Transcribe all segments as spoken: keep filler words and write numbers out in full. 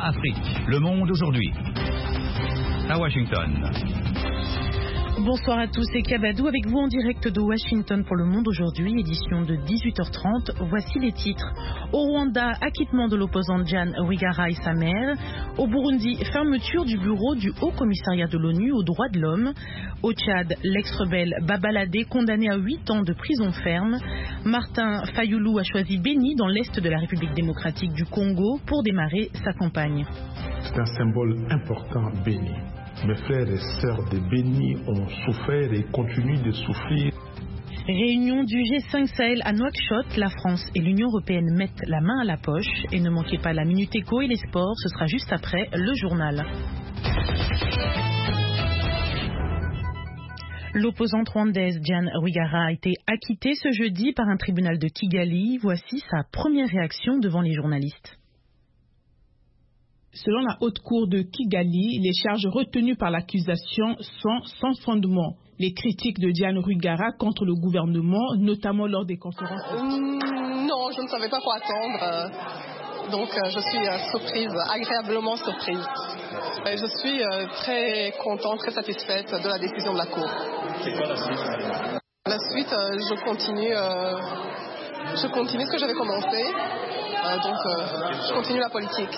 Afrique. Le Monde aujourd'hui. À Washington. Bonsoir à tous, c'est Kabadou avec vous en direct de Washington pour Le Monde aujourd'hui, édition de dix-huit heures trente. Voici les titres. Au Rwanda, acquittement de l'opposant Diane Rwigara et sa mère. Au Burundi, fermeture du bureau du Haut Commissariat de l'ONU aux droits de l'homme. Au Tchad, l'ex-rebelle Babalade condamné à huit ans de prison ferme. Martin Fayoulou a choisi Beni dans l'est de la République démocratique du Congo pour démarrer sa campagne. C'est un symbole important, Beni. Mes frères et sœurs de Beni ont souffert et continuent de souffrir. Réunion du G cinq Sahel à Nouakchott, la France et l'Union européenne mettent la main à la poche. Et ne manquez pas la Minute Éco et les sports, ce sera juste après le journal. L'opposante rwandaise Diane Rwigara a été acquittée ce jeudi par un tribunal de Kigali. Voici sa première réaction devant les journalistes. Selon la haute cour de Kigali, les charges retenues par l'accusation sont sans fondement. Les critiques de Diane Rwigara contre le gouvernement, notamment lors des conférences... Euh, non, je ne savais pas quoi attendre. Donc euh, je suis euh, surprise, agréablement surprise. Et je suis euh, très contente, très satisfaite de la décision de la cour. C'est quoi la suite? La suite, euh, je continue, euh, je continue ce que j'avais commencé. Euh, donc euh, je continue la politique.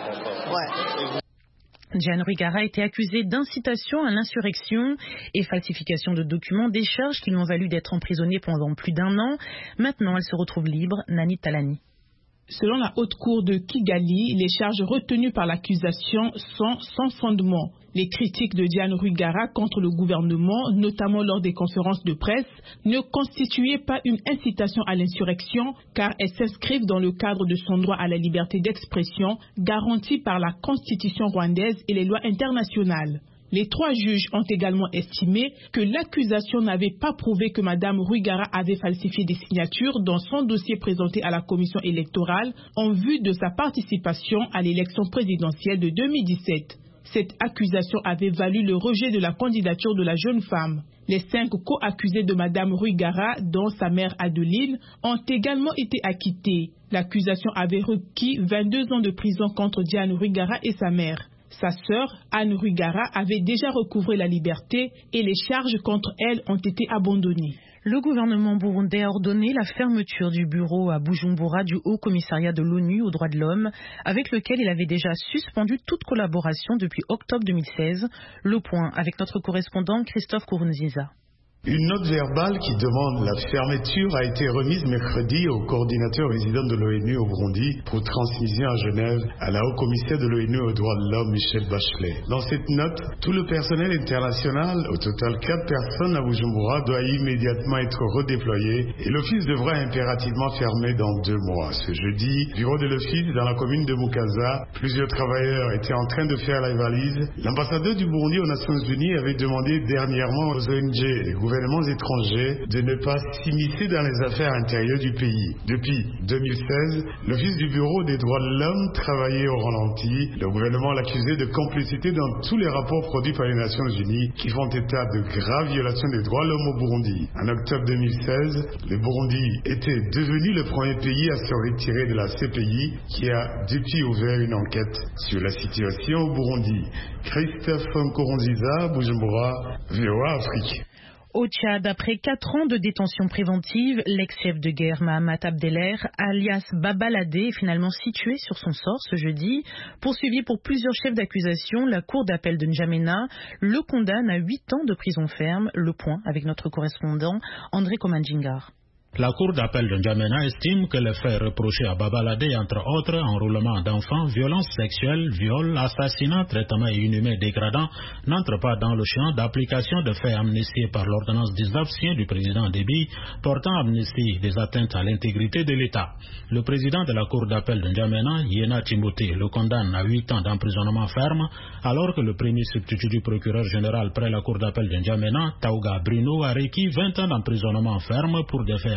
Ouais. Diane Rwigara a été accusée d'incitation à l'insurrection et falsification de documents, des charges qui lui ont valu d'être emprisonnée pendant plus d'un an. Maintenant, elle se retrouve libre. Nani Talani. Selon la haute cour de Kigali, les charges retenues par l'accusation sont sans fondement. Les critiques de Diane Rwigara contre le gouvernement, notamment lors des conférences de presse, ne constituaient pas une incitation à l'insurrection, car elles s'inscrivent dans le cadre de son droit à la liberté d'expression, garanti par la Constitution rwandaise et les lois internationales. Les trois juges ont également estimé que l'accusation n'avait pas prouvé que Mme Rwigara avait falsifié des signatures dans son dossier présenté à la commission électorale en vue de sa participation à l'élection présidentielle de deux mille dix-sept. Cette accusation avait valu le rejet de la candidature de la jeune femme. Les cinq co-accusés de Mme Rwigara, dont sa mère Adeline, ont également été acquittés. L'accusation avait requis vingt-deux ans de prison contre Diane Rwigara et sa mère. Sa sœur, Anne Rwigara, avait déjà recouvré la liberté et les charges contre elle ont été abandonnées. Le gouvernement burundais a ordonné la fermeture du bureau à Bujumbura du Haut Commissariat de l'ONU aux droits de l'homme, avec lequel il avait déjà suspendu toute collaboration depuis octobre deux mille seize. Le point avec notre correspondant Christophe Kourunziza. Une note verbale qui demande la fermeture a été remise mercredi au coordinateur résident de l'ONU au Burundi pour transmission à Genève à la haut-commissaire de l'ONU aux droits de l'homme, Michelle Bachelet. Dans cette note, tout le personnel international, au total quatre personnes à Bujumbura, doit immédiatement être redéployé et l'office devra impérativement fermer dans deux mois. Ce jeudi, bureau de l'office dans la commune de Mukaza, plusieurs travailleurs étaient en train de faire la valise. L'ambassadeur du Burundi aux Nations Unies avait demandé dernièrement aux O N G et gouvernements étrangers de ne pas s'immiscer dans les affaires intérieures du pays. Depuis deux mille seize, l'Office du Bureau des droits de l'homme travaillait au ralenti. Le gouvernement l'accusait de complicité dans tous les rapports produits par les Nations Unies qui font état de graves violations des droits de l'homme au Burundi. En octobre deux mille seize, le Burundi était devenu le premier pays à se retirer de la C P I qui a depuis ouvert une enquête sur la situation au Burundi. Christophe Nkurunziza, Bujumbura, V O A Afrique. Au Tchad, après quatre ans de détention préventive, l'ex-chef de guerre Mahamat Abdeller, alias Babalade, est finalement situé sur son sort ce jeudi. Poursuivi pour plusieurs chefs d'accusation, la cour d'appel de N'Djamena le condamne à huit ans de prison ferme. Le point avec notre correspondant André Komanjingar. La cour d'appel de N'Djamena estime que les faits reprochés à Babalade, entre autres enrôlement d'enfants, violences sexuelles, viol, assassinat, traitement inhumain dégradant, n'entrent pas dans le champ d'application de faits amnistiés par l'ordonnance dix-neuf signée du président Déby portant amnistie des atteintes à l'intégrité de l'État. Le président de la cour d'appel de N'Djamena, Yena Timothée, le condamne à huit ans d'emprisonnement ferme, alors que le premier substitut du procureur général près la cour d'appel de N'Djamena, Taouga Bruno, a requis vingt ans d'emprisonnement ferme pour des faits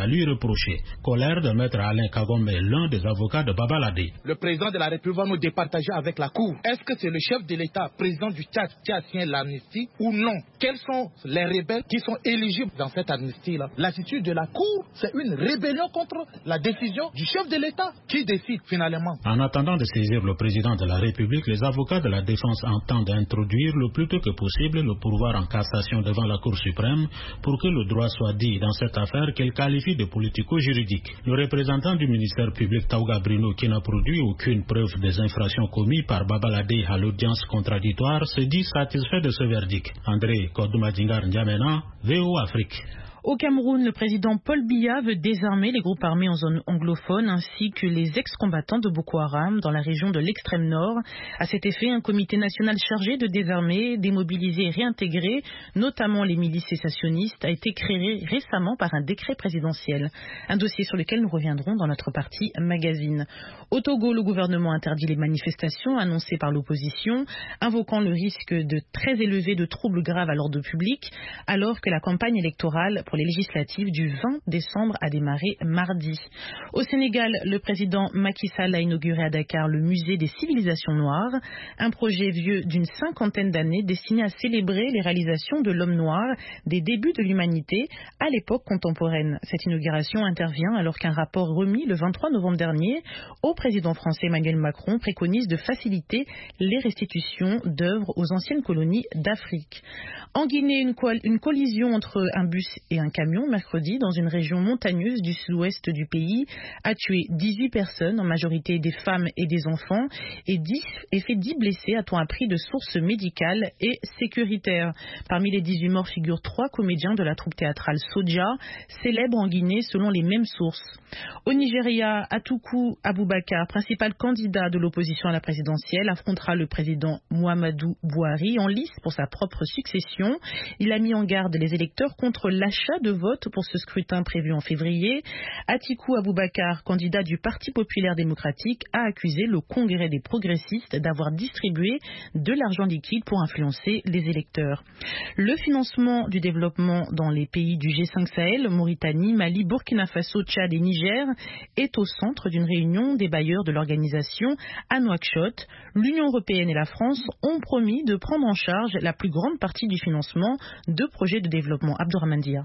lui reprocher. Colère de maître Alain Kagombe, l'un des avocats de Babalade. Le président de la République va nous départager avec la Cour. Est-ce que c'est le chef de l'État, président du Tchad, qui a signé l'amnistie ou non? Quels sont les rebelles qui sont éligibles dans cette amnistie-là? L'attitude de la Cour, c'est une rébellion contre la décision du chef de l'État qui décide finalement. En attendant de saisir le président de la République, les avocats de la défense entendent introduire le plus tôt que possible le pourvoi en cassation devant la Cour suprême pour que le droit soit dit dans cette affaire qu'elle qualifie de politico-juridique. Le représentant du ministère public Taouga Brino, qui n'a produit aucune preuve des infractions commises par Babalade à l'audience contradictoire, se dit satisfait de ce verdict. André Kodoumadingar N'Djamena, V O Afrique. Au Cameroun, le président Paul Biya veut désarmer les groupes armés en zone anglophone ainsi que les ex-combattants de Boko Haram dans la région de l'extrême nord. À cet effet, un comité national chargé de désarmer, démobiliser et réintégrer, notamment les milices sécessionnistes, a été créé récemment par un décret présidentiel. Un dossier sur lequel nous reviendrons dans notre partie magazine. Au Togo, le gouvernement interdit les manifestations annoncées par l'opposition, invoquant le risque de très élevé de troubles graves à l'ordre public, alors que la campagne électorale pour les législatives du vingt décembre a démarré mardi. Au Sénégal, le président Macky Sall a inauguré à Dakar le musée des civilisations noires, un projet vieux d'une cinquantaine d'années destiné à célébrer les réalisations de l'homme noir des débuts de l'humanité à l'époque contemporaine. Cette inauguration intervient alors qu'un rapport remis le vingt-trois novembre dernier au président français Emmanuel Macron préconise de faciliter les restitutions d'œuvres aux anciennes colonies d'Afrique. En Guinée, une, co- une collision entre un bus et un camion mercredi dans une région montagneuse du sud-ouest du pays a tué dix-huit personnes, en majorité des femmes et des enfants, et, dix, et fait dix blessés, a-t-on appris de sources médicales et sécuritaires. Parmi les dix-huit morts figurent trois comédiens de la troupe théâtrale Soja, célèbre en Guinée selon les mêmes sources. Au Nigeria, Atiku Abubakar, principal candidat de l'opposition à la présidentielle, affrontera le président Muhammadu Buhari en lice pour sa propre succession. Il a mis en garde les électeurs contre l'achat de votes pour ce scrutin prévu en février. Atiku Abubakar, candidat du Parti populaire démocratique, a accusé le Congrès des progressistes d'avoir distribué de l'argent liquide pour influencer les électeurs. Le financement du développement dans les pays du G cinq Sahel, Mauritanie, Mali, Burkina Faso, Tchad et Niger, est au centre d'une réunion des bailleurs de l'organisation à Nouakchott. L'Union européenne et la France ont promis de prendre en charge la plus grande partie du financement de projets de développement. Abdourahmane Dia.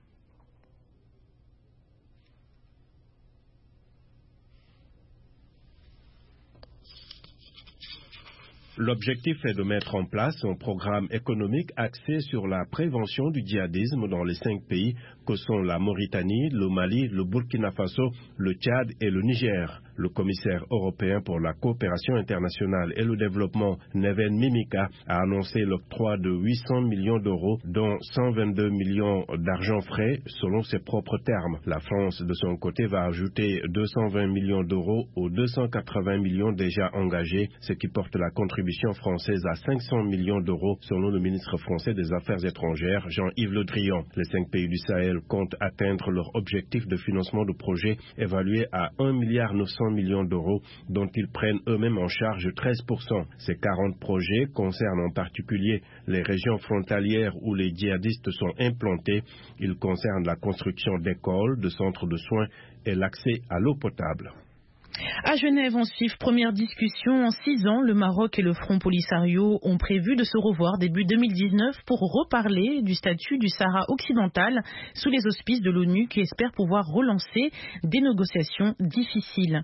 L'objectif est de mettre en place un programme économique axé sur la prévention du djihadisme dans les cinq pays que sont la Mauritanie, le Mali, le Burkina Faso, le Tchad et le Niger. Le commissaire européen pour la coopération internationale et le développement, Neven Mimica, a annoncé l'octroi de huit cents millions d'euros, dont cent vingt-deux millions d'argent frais, selon ses propres termes. La France, de son côté, va ajouter deux cent vingt millions d'euros aux deux cent quatre-vingts millions déjà engagés, ce qui porte la contribution française à cinq cents millions d'euros, selon le ministre français des Affaires étrangères, Jean-Yves Le Drian. Les cinq pays du Sahel comptent atteindre leur objectif de financement de projets évalué à un milliard neuf cents millions d'euros, dont ils prennent eux-mêmes en charge treize pour cent. Ces quarante projets concernent en particulier les régions frontalières où les djihadistes sont implantés. Ils concernent la construction d'écoles, de centres de soins et l'accès à l'eau potable. À Genève, en suivent première discussion. En six ans, le Maroc et le Front Polisario ont prévu de se revoir début deux mille dix-neuf pour reparler du statut du Sahara occidental sous les auspices de l'ONU qui espère pouvoir relancer des négociations difficiles.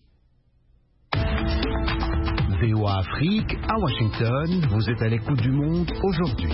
V O A Afrique, à Washington, vous êtes à l'écoute du monde aujourd'hui.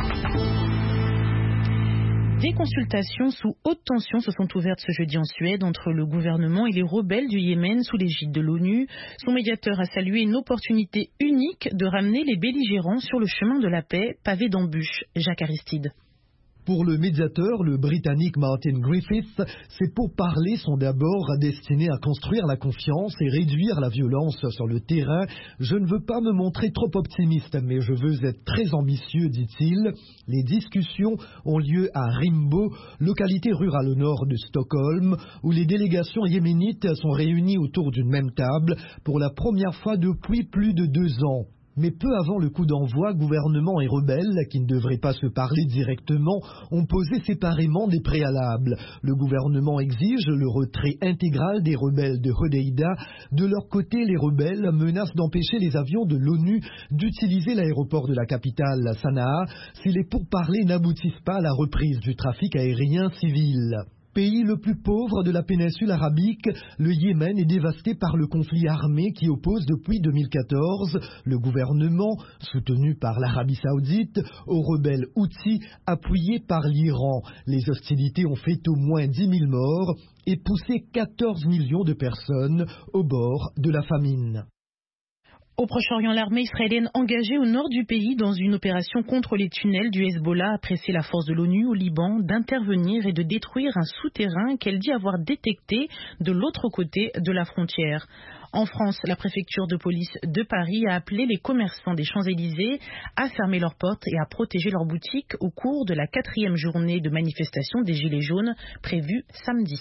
Des consultations sous haute tension se sont ouvertes ce jeudi en Suède entre le gouvernement et les rebelles du Yémen sous l'égide de l'ONU. Son médiateur a salué une opportunité unique de ramener les belligérants sur le chemin de la paix, pavé d'embûches. Jacques Aristide. Pour le médiateur, le Britannique Martin Griffiths, ces pourparlers sont d'abord destinés à construire la confiance et réduire la violence sur le terrain. Je ne veux pas me montrer trop optimiste, mais je veux être très ambitieux, dit-il. Les discussions ont lieu à Rimbo, localité rurale au nord de Stockholm, où les délégations yéménites sont réunies autour d'une même table pour la première fois depuis plus de deux ans. Mais peu avant le coup d'envoi, gouvernement et rebelles, qui ne devraient pas se parler directement, ont posé séparément des préalables. Le gouvernement exige le retrait intégral des rebelles de Hodeïda. De leur côté, les rebelles menacent d'empêcher les avions de l'ONU d'utiliser l'aéroport de la capitale, Sanaa, si les pourparlers n'aboutissent pas à la reprise du trafic aérien civil. Pays le plus pauvre de la péninsule arabique, le Yémen est dévasté par le conflit armé qui oppose depuis deux mille quatorze le gouvernement, soutenu par l'Arabie saoudite, aux rebelles Houthis appuyés par l'Iran. Les hostilités ont fait au moins dix mille morts et poussé quatorze millions de personnes au bord de la famine. Au Proche-Orient, l'armée israélienne engagée au nord du pays dans une opération contre les tunnels du Hezbollah a pressé la force de l'ONU au Liban d'intervenir et de détruire un souterrain qu'elle dit avoir détecté de l'autre côté de la frontière. En France, la préfecture de police de Paris a appelé les commerçants des Champs-Élysées à fermer leurs portes et à protéger leurs boutiques au cours de la quatrième journée de manifestation des Gilets jaunes prévue samedi.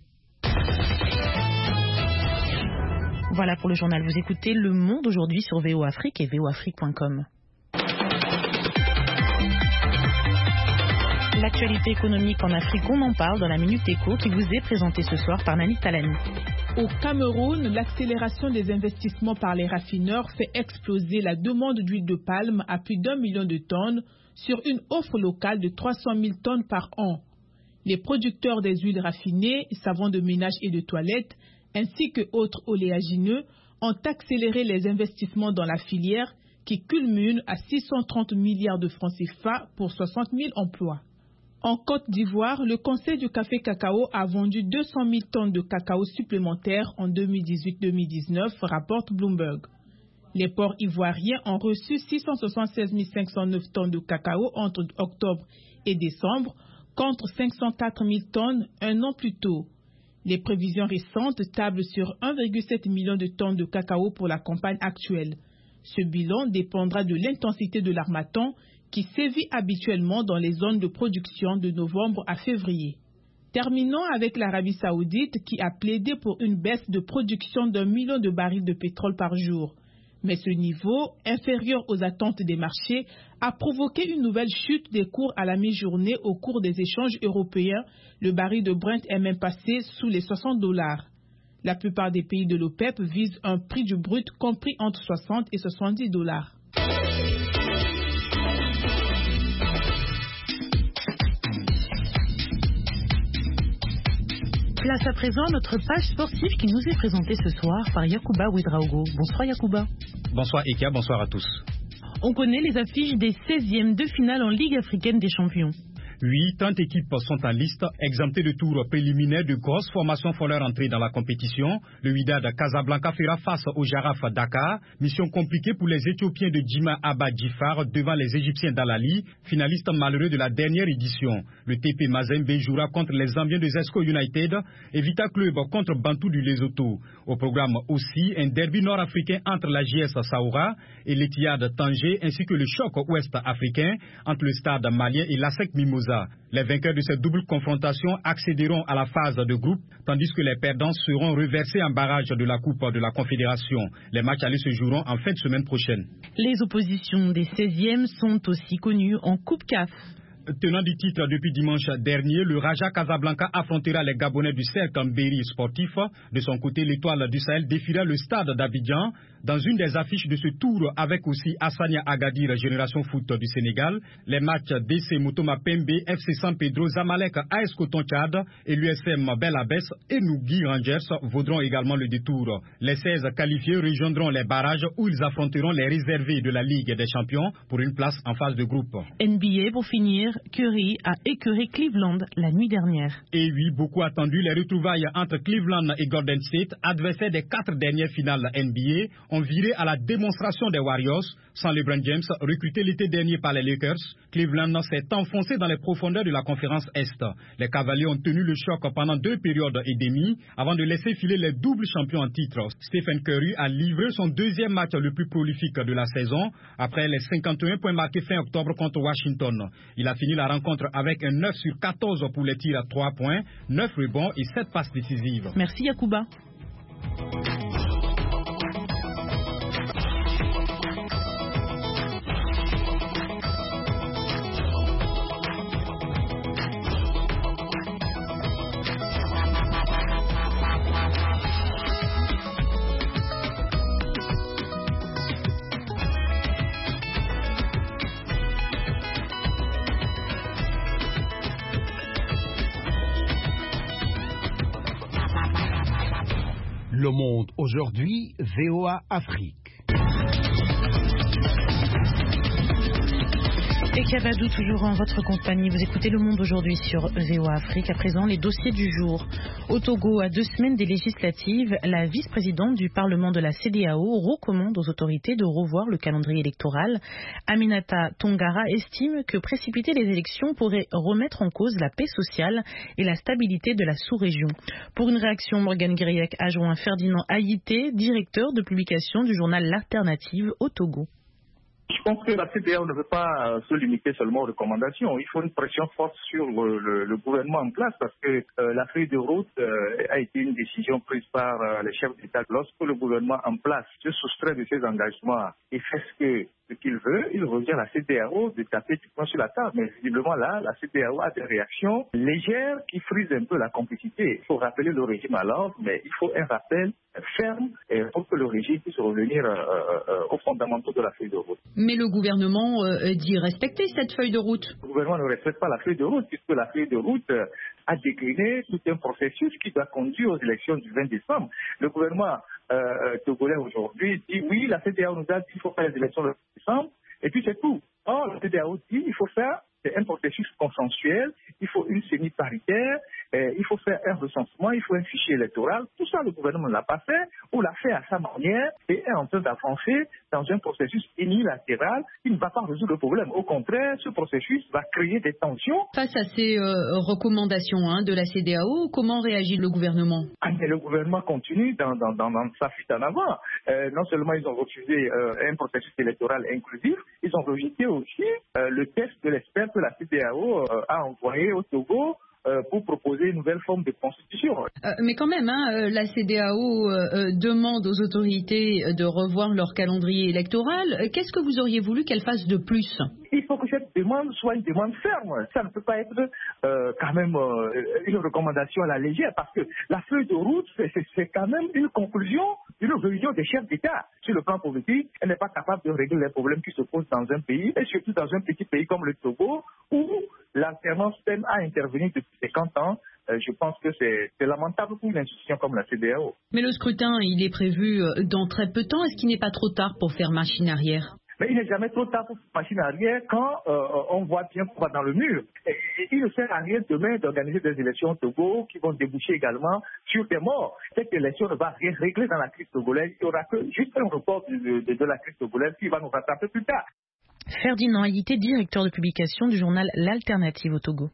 Voilà pour le journal. Vous écoutez Le Monde aujourd'hui sur V O Afrique et V O Afrique point com. L'actualité économique en Afrique, on en parle dans la Minute Éco qui vous est présentée ce soir par Nani Talani. Au Cameroun, l'accélération des investissements par les raffineurs fait exploser la demande d'huile de palme à plus d'un million de tonnes sur une offre locale de trois cent mille tonnes par an. Les producteurs des huiles raffinées, savons de ménage et de toilette, ainsi que autres oléagineux, ont accéléré les investissements dans la filière qui culmine à six cent trente milliards de francs C F A pour soixante mille emplois. En Côte d'Ivoire, le Conseil du café cacao a vendu deux cent mille tonnes de cacao supplémentaires en deux mille dix-huit deux mille dix-neuf, rapporte Bloomberg. Les ports ivoiriens ont reçu six cent soixante-seize mille cinq cent neuf tonnes de cacao entre octobre et décembre, contre cinq cent quatre mille tonnes un an plus tôt. Les prévisions récentes tablent sur un virgule sept million de tonnes de cacao pour la campagne actuelle. Ce bilan dépendra de l'intensité de l'harmattan qui sévit habituellement dans les zones de production de novembre à février. Terminons avec l'Arabie saoudite qui a plaidé pour une baisse de production d'un million de barils de pétrole par jour. Mais ce niveau, inférieur aux attentes des marchés, a provoqué une nouvelle chute des cours à la mi-journée au cours des échanges européens. Le baril de Brent est même passé sous les soixante dollars. La plupart des pays de l'OPEP visent un prix du brut compris entre soixante et soixante-dix dollars. Place à présent notre page sportive qui nous est présentée ce soir par Yacouba Ouedraogo. Bonsoir Yacouba. Bonsoir Ekia, bonsoir à tous. On connaît les affiches des seizièmes de finale en Ligue africaine des champions. Oui, trente équipes sont en liste, exemptées de tours préliminaires. De grosses formations font leur entrée dans la compétition. Le Wydad Casablanca fera face au Jaraf Dakar. Mission compliquée pour les Éthiopiens de Djima Abba Djifar devant les Égyptiens d'Al-Ali, finalistes malheureux de la dernière édition. Le T P Mazembe jouera contre les Zambiens de Zesco United et Vita Club contre Bantou du Lesotho. Au programme aussi, un derby nord-africain entre la J S Saoura et l'Etihad Tanger, ainsi que le choc ouest-africain entre le Stade malien et l'A S E C Mimosa. Les vainqueurs de cette double confrontation accéderont à la phase de groupe, tandis que les perdants seront reversés en barrage de la Coupe de la Confédération. Les matchs allés se joueront en fin de semaine prochaine. Les oppositions des seizièmes sont aussi connues en Coupe C A F. Tenant du titre depuis dimanche dernier, le Raja Casablanca affrontera les Gabonais du Cercle Mbéry sportif. De son côté, l'étoile du Sahel défiera le stade d'Abidjan dans une des affiches de ce tour avec aussi Hassania Agadir, Génération Foot du Sénégal. Les matchs D C Motoma Pembe, F C San Pedro, Zamalek, A S Coton Tchad et l'U S M Bel Abbès et Nougui Rangers vaudront également le détour. Les seize qualifiés rejoindront les barrages où ils affronteront les réservés de la Ligue des Champions pour une place en phase de groupe. N B A pour finir. Curry a écœuré Cleveland la nuit dernière. Et oui, beaucoup attendu, les retrouvailles entre Cleveland et Golden State, adversaires des quatre dernières finales N B A, ont viré à la démonstration des Warriors. Sans LeBron James, recruté l'été dernier par les Lakers, Cleveland s'est enfoncé dans les profondeurs de la conférence Est. Les Cavaliers ont tenu le choc pendant deux périodes et demie avant de laisser filer les doubles champions en titre. Stephen Curry a livré son deuxième match le plus prolifique de la saison après les cinquante et un points marqués fin octobre contre Washington. Il a fini la rencontre avec un neuf sur quatorze pour les tirs à trois points, neuf rebonds et sept passes décisives. Merci Yacouba. Le Monde aujourd'hui, V O A Afrique. Et Kabadou, toujours en votre compagnie. Vous écoutez Le Monde aujourd'hui sur V O A Afrique. À présent, les dossiers du jour. Au Togo, à deux semaines des législatives, la vice-présidente du Parlement de la C E D E A O recommande aux autorités de revoir le calendrier électoral. Aminata Tongara estime que précipiter les élections pourrait remettre en cause la paix sociale et la stabilité de la sous-région. Pour une réaction, Morgan Guiriac a joint Ferdinand Haïté, directeur de publication du journal L'Alternative au Togo. Je pense que la C E D E A O ne veut pas se limiter seulement aux recommandations. Il faut une pression forte sur le, le, le gouvernement en place parce que euh, la feuille de route euh, a été une décision prise par euh, les chefs d'État. Lorsque le gouvernement en place se soustrait de ses engagements et fait ce que ce qu'il veut, il revient à la C E D E A O de taper du poing sur la table. Mais visiblement là, la C E D E A O a des réactions légères qui frisent un peu la complicité. Il faut rappeler le régime à l'ordre, mais il faut un rappel ferme pour que le régime puisse revenir euh, euh, aux fondamentaux de la feuille de route. Mais le gouvernement euh, dit respecter cette feuille de route. Le gouvernement ne respecte pas la feuille de route puisque la feuille de route euh, a décliné tout un processus qui doit conduire aux élections du vingt décembre. Le gouvernement euh, togolais aujourd'hui dit oui, la C E D E A O nous a dit qu'il faut faire les élections le vingt décembre et puis c'est tout. Or, la C E D E A O dit qu'il faut faire c'est un processus consensuel, il faut une C E N I paritaire, euh, il faut faire un recensement, il faut un fichier électoral. Tout ça, le gouvernement ne l'a pas fait, ou l'a fait à sa manière et est en train d'avancer dans un processus unilatéral qui ne va pas résoudre le problème. Au contraire, ce processus va créer des tensions. Face à ces euh, recommandations hein, de la C E D E A O, comment réagit le gouvernement? Ah, mais le gouvernement continue dans, dans, dans, dans sa fuite en avant. Euh, non seulement ils ont refusé euh, un processus électoral inclusif, ils ont rejeté aussi euh, le test de l'expert que la C E D E A O euh, a envoyé au Togo euh, pour proposer une nouvelle forme de constitution. Euh, mais quand même, hein, la C E D E A O euh, demande aux autorités de revoir leur calendrier électoral. Qu'est-ce que vous auriez voulu qu'elle fasse de plus? Il faut que cette demande soit une demande ferme. Ça ne peut pas être euh, quand même euh, une recommandation à la légère parce que la feuille de route, c'est, c'est, c'est quand même une conclusion d'une réunion des chefs d'État. Sur le plan politique, elle n'est pas capable de régler les problèmes qui se posent dans un pays et surtout dans un petit pays comme le Togo où l'alternance peine à intervenir depuis cinquante ans. Euh, je pense que c'est, c'est lamentable pour une institution comme la C E D E A O. Mais le scrutin, il est prévu dans très peu de temps. Est-ce qu'il n'est pas trop tard pour faire machine arrière? Mais il n'est jamais trop tard pour faire machine arrière quand euh, on voit bien qu'on va dans le mur. Et, et il ne sert à rien demain d'organiser des élections au Togo qui vont déboucher également sur des morts. Cette élection ne va rien régler dans la crise togolaise. Il n'y aura que juste un report de, de, de la crise togolaise qui va nous rattraper plus tard. Ferdinand Haïté, directeur de publication du journal L'Alternative au Togo.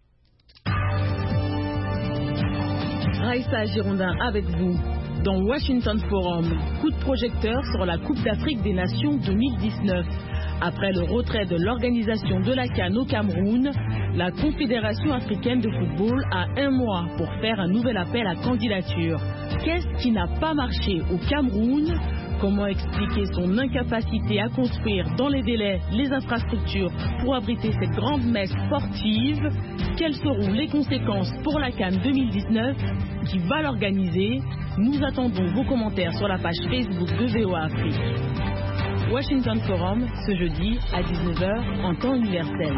Raïssa Girondin avec vous. Dans Washington Forum, coup de projecteur sur la Coupe d'Afrique des Nations deux mille dix-neuf. Après le retrait de l'organisation de la CAN au Cameroun, la Confédération africaine de football a un mois pour faire un nouvel appel à candidature. Qu'est-ce qui n'a pas marché au Cameroun? Comment expliquer son incapacité à construire dans les délais les infrastructures pour abriter cette grande messe sportive? Quelles seront les conséquences pour la CAN deux mille dix-neuf? Qui va l'organiser? Nous attendons vos commentaires sur la page Facebook de V O A Afrique. Washington Forum, ce jeudi à dix-neuf heures en temps universel.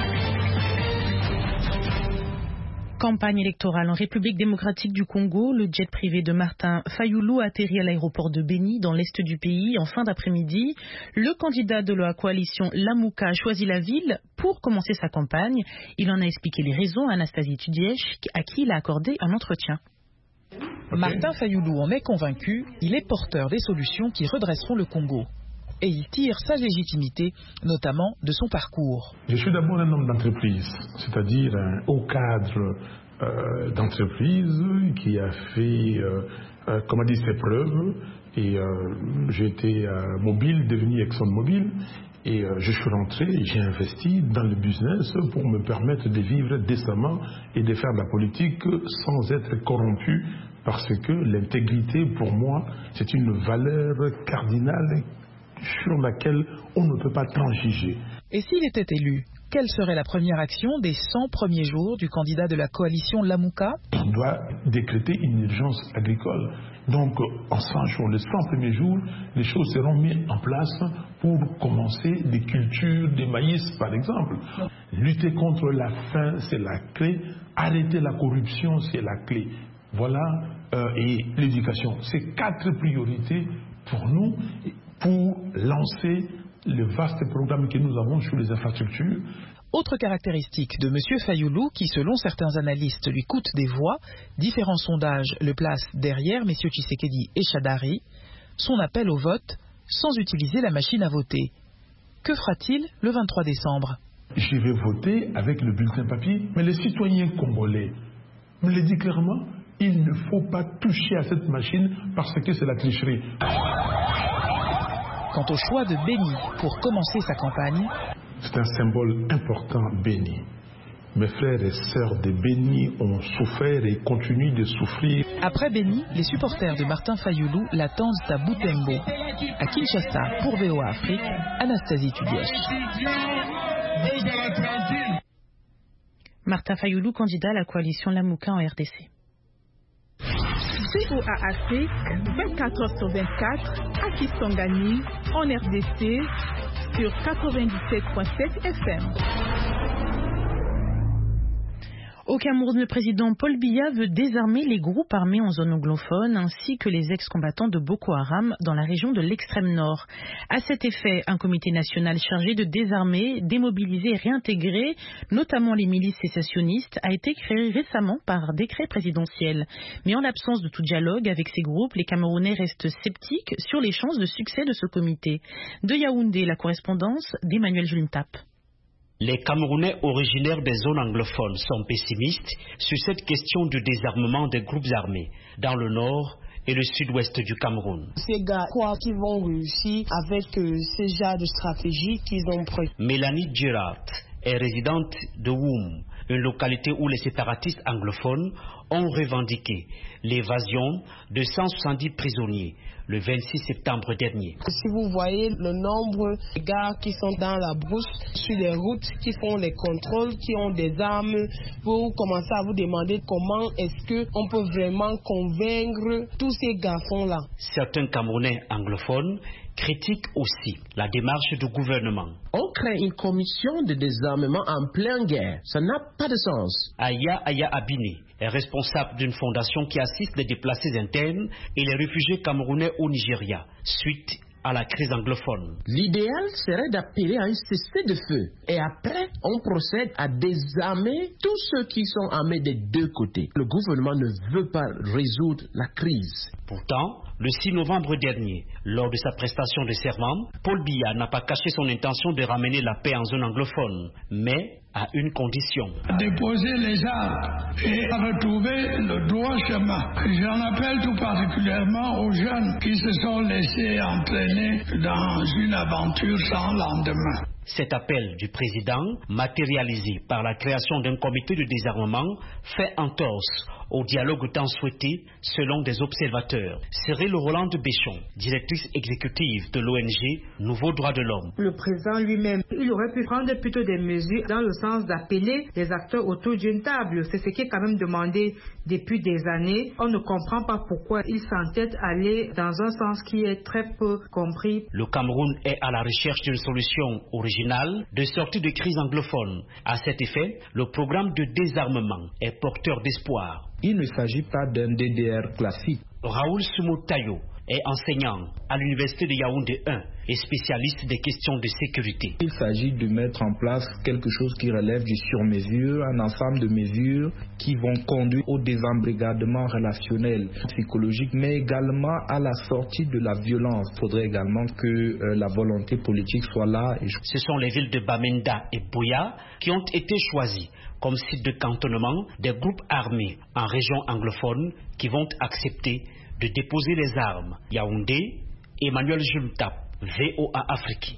Campagne électorale en République démocratique du Congo, le jet privé de Martin Fayulu a atterri à l'aéroport de Beni dans l'est du pays en fin d'après-midi. Le candidat de la coalition Lamuka a choisi la ville pour commencer sa campagne. Il en a expliqué les raisons à Anastasie Tudièche, à qui il a accordé un entretien. Martin Fayulu en est convaincu, il est porteur des solutions qui redresseront le Congo. Et il tire sa légitimité, notamment de son parcours. Je suis d'abord un homme d'entreprise, c'est-à-dire un haut cadre euh, d'entreprise qui a fait, euh, euh, comment dire, ses preuves. Et euh, j'ai été euh, mobile, devenu ExxonMobil. Et euh, je suis rentré et j'ai investi dans le business pour me permettre de vivre décemment et de faire de la politique sans être corrompu. Parce que l'intégrité, pour moi, c'est une valeur cardinale sur laquelle on ne peut pas transiger. Et s'il était élu, quelle serait la première action des cent premiers jours du candidat de la coalition Lamuka? On doit décréter une urgence agricole. Donc, en cent jours, les cent premiers jours, les choses seront mises en place pour commencer des cultures, des maïs, par exemple. Lutter contre la faim, c'est la clé. Arrêter la corruption, c'est la clé. Voilà euh, et l'éducation. C'est quatre priorités pour nous, pour lancer le vaste programme que nous avons sur les infrastructures. Autre caractéristique de M. Fayoulou, qui selon certains analystes lui coûte des voix, différents sondages le placent derrière M. Tshisekedi et Shadari, son appel au vote sans utiliser la machine à voter. Que fera-t-il le vingt-trois décembre? Je vais voter avec le bulletin papier, mais les citoyens congolais me le disent clairement, il ne faut pas toucher à cette machine parce que c'est la tricherie. Quant au choix de Béni pour commencer sa campagne, c'est un symbole important, Béni. Mes frères et sœurs de Béni ont souffert et continuent de souffrir. Après Béni, les supporters de Martin Fayoulou l'attendent à Butembo. À Kinshasa, pour V O A Afrique, Anastasie Tudièche. Martin Fayoulou, candidat à la coalition Lamouka en R D C. V O A Afrique, vingt-quatre heures sur vingt-quatre, à Kisangani, en R D C, sur quatre-vingt-dix-sept virgule sept F M. Au Cameroun, le président Paul Biya veut désarmer les groupes armés en zone anglophone ainsi que les ex-combattants de Boko Haram dans la région de l'extrême nord. À cet effet, un comité national chargé de désarmer, démobiliser et réintégrer, notamment les milices sécessionnistes, a été créé récemment par décret présidentiel. Mais en l'absence de tout dialogue avec ces groupes, les Camerounais restent sceptiques sur les chances de succès de ce comité. De Yaoundé, la correspondance d'Emmanuel Julintap. Les Camerounais originaires des zones anglophones sont pessimistes sur cette question du désarmement des groupes armés dans le nord et le sud-ouest du Cameroun. Ces gars croient qu'ils vont réussir avec euh, ce genre de stratégie qu'ils ont pris. Mélanie Girard est résidente de Woum, une localité où les séparatistes anglophones ont revendiqué l'évasion de cent soixante-dix prisonniers le vingt-six septembre dernier. Si vous voyez le nombre de gars qui sont dans la brousse, sur les routes, qui font les contrôles, qui ont des armes, vous commencez à vous demander comment est-ce qu'on peut vraiment convaincre tous ces garçons-là. Certains Camerounais anglophones critiquent aussi la démarche du gouvernement. On crée une commission de désarmement en pleine guerre. Ça n'a pas de sens. Aya Aya Abine est responsable d'une fondation qui assiste les déplacés internes et les réfugiés camerounais au Nigeria, suite à la crise anglophone. L'idéal serait d'appeler à un cessez-le-feu et après on procède à désarmer tous ceux qui sont armés des deux côtés. Le gouvernement ne veut pas résoudre la crise. Pourtant, le six novembre dernier, lors de sa prestation de serment, Paul Biya n'a pas caché son intention de ramener la paix en zone anglophone, mais à une condition. Déposer les armes et retrouver le droit chemin. J'en appelle tout particulièrement aux jeunes qui se sont laissés entraîner dans une aventure sans lendemain. Cet appel du président, matérialisé par la création d'un comité de désarmement, fait entorse au dialogue tant souhaité selon des observateurs. Cyril Rolande Béchon, directrice exécutive de l'O N G Nouveau Droit de l'Homme. Le président lui-même, il aurait pu prendre plutôt des mesures dans le sens d'appeler les acteurs autour d'une table. C'est ce qui est quand même demandé depuis des années. On ne comprend pas pourquoi il s'entête à aller dans un sens qui est très peu compris. Le Cameroun est à la recherche d'une solution originale de sortie de crise anglophone. À cet effet, le programme de désarmement est porteur d'espoir. Il ne s'agit pas d'un D D R classique. Raoul Sumotayo est enseignant à l'université de Yaoundé un et spécialiste des questions de sécurité. Il s'agit de mettre en place quelque chose qui relève du sur-mesure, un ensemble de mesures qui vont conduire au désembrigadement relationnel, psychologique, mais également à la sortie de la violence. Il faudrait également que euh, la volonté politique soit là. Et... Ce sont les villes de Bamenda et Buya qui ont été choisies comme site de cantonnement des groupes armés en région anglophone qui vont accepter de déposer les armes. Yaoundé, Emmanuel Jultap, V O A Afrique.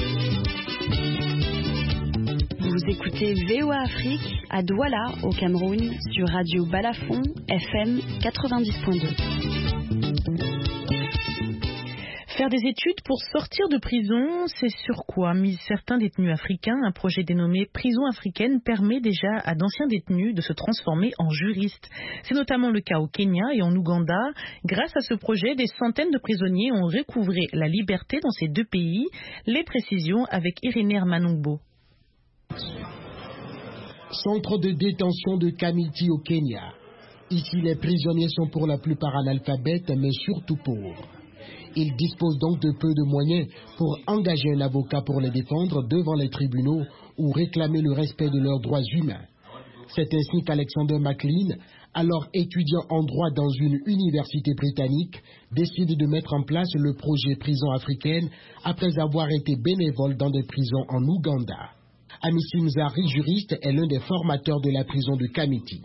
Vous écoutez V O A Afrique à Douala, au Cameroun, sur Radio Balafon, F M quatre-vingt-dix point deux. Faire des études pour sortir de prison, c'est sur quoi misent certains détenus africains. Un projet dénommé Prison africaine permet déjà à d'anciens détenus de se transformer en juristes. C'est notamment le cas au Kenya et en Ouganda. Grâce à ce projet, des centaines de prisonniers ont recouvré la liberté dans ces deux pays. Les précisions avec Irénée Manungbo. Centre de détention de Kamiti au Kenya. Ici, les prisonniers sont pour la plupart analphabètes, mais surtout pauvres. Ils disposent donc de peu de moyens pour engager un avocat pour les défendre devant les tribunaux ou réclamer le respect de leurs droits humains. C'est ainsi qu'Alexander McLean, alors étudiant en droit dans une université britannique, décide de mettre en place le projet Prison africaine après avoir été bénévole dans des prisons en Ouganda. Amissi Mzari, juriste, est l'un des formateurs de la prison de Kamiti.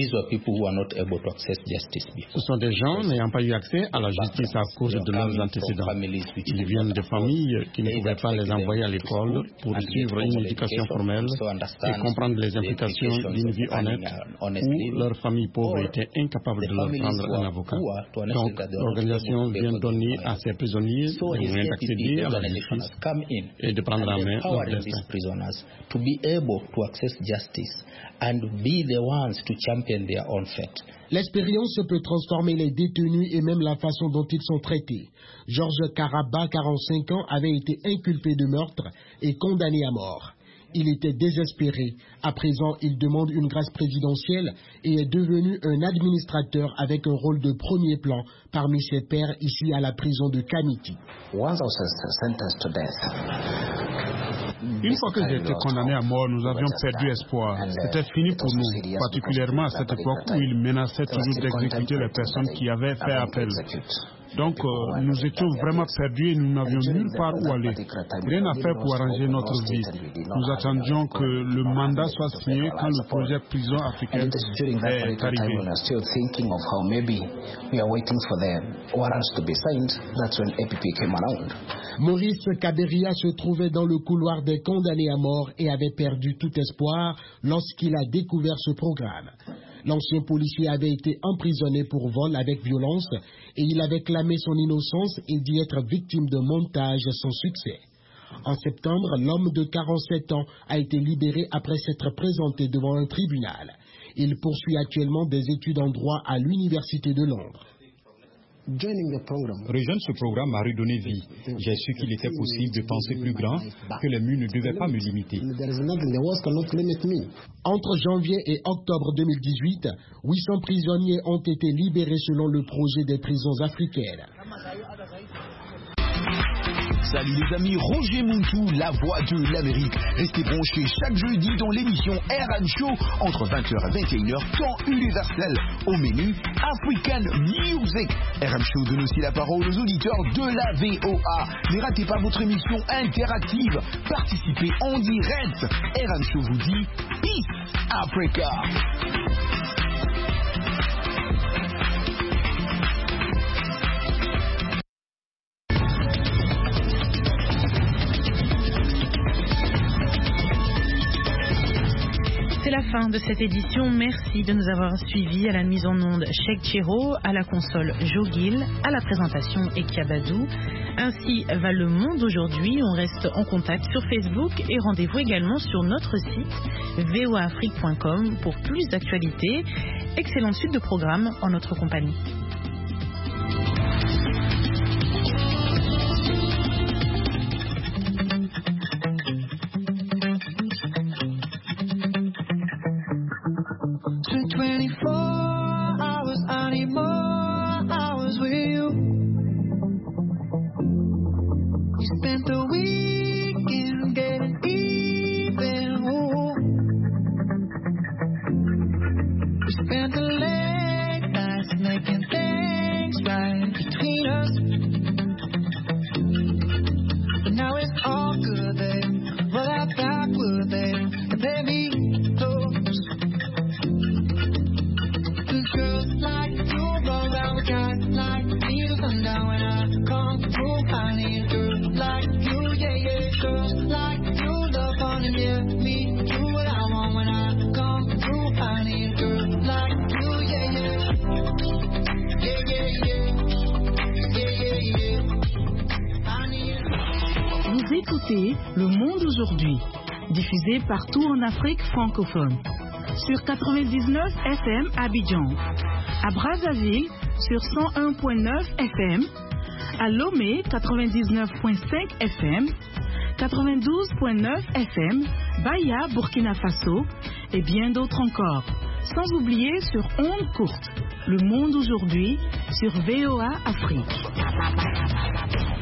Ce sont des gens n'ayant pas eu accès à la justice à cause de leurs antécédents. Ils viennent de familles qui ne pouvaient pas les envoyer à l'école pour suivre une éducation formelle et comprendre les implications d'une vie honnête, ou leurs familles pauvres étaient incapables de leur prendre un avocat. Donc, l'organisation vient donner à ces prisonniers les moyens d'accéder à la justice et de prendre en main leur destin. To be able to access justice and be the ones to champion their own fate. L'expérience peut transformer les détenus et même la façon dont ils sont traités. Georges Karaba, quarante-cinq ans, avait été inculpé de meurtre et condamné à mort. Il était désespéré. À présent, il demande une grâce présidentielle et est devenu un administrateur avec un rôle de premier plan parmi ses pairs ici à la prison de Kamiti. Une fois que j'ai été condamné à mort, nous avions perdu espoir. C'était fini pour nous, particulièrement à cette époque où ils menaçaient toujours d'exécuter les personnes qui avaient fait appel. Donc, euh, nous étions vraiment perdus et nous n'avions nulle part où aller. Rien à faire pour arranger notre vie. Nous attendions que le mandat soit signé quand le projet Prison africaine est arrivé. Maurice Kaberia se trouvait dans le couloir des condamnés à mort et avait perdu tout espoir lorsqu'il a découvert ce programme. L'ancien policier avait été emprisonné pour vol avec violence et il avait clamé son innocence et dit être victime de montage sans succès. En septembre, l'homme de quarante-sept ans a été libéré après s'être présenté devant un tribunal. Il poursuit actuellement des études en droit à l'Université de Londres. Rejoindre ce programme m'a redonné vie. J'ai su qu'il était possible de penser plus grand, que les murs ne devaient pas me limiter. Entre janvier et octobre deux mille dix-huit, huit cents prisonniers ont été libérés selon le projet des prisons africaines. Salut les amis, Roger Muntu, la voix de l'Amérique. Restez branchés chaque jeudi dans l'émission R and Show entre vingt heures et vingt et une heures, temps universel. Au menu, African Music. R and Show donne aussi la parole aux auditeurs de la V O A. Ne ratez pas votre émission interactive. Participez en direct. R and Show vous dit Peace Africa. C'est la fin de cette édition. Merci de nous avoir suivis. À la mise en onde, Cheikh Chiro, à la console, Jogil, à la présentation, Ekiabadou. Ainsi va le monde aujourd'hui. On reste en contact sur Facebook et rendez-vous également sur notre site v o a afrique point com pour plus d'actualités. Excellente suite de programmes en notre compagnie. Le Monde aujourd'hui, diffusé partout en Afrique francophone. Sur quatre-vingt-dix-neuf F M à Abidjan, à Brazzaville sur cent un point neuf F M, à Lomé quatre-vingt-dix-neuf point cinq F M, quatre-vingt-douze point neuf F M, Baya, Burkina Faso et bien d'autres encore. Sans oublier sur ondes courtes, Le Monde aujourd'hui sur V O A Afrique.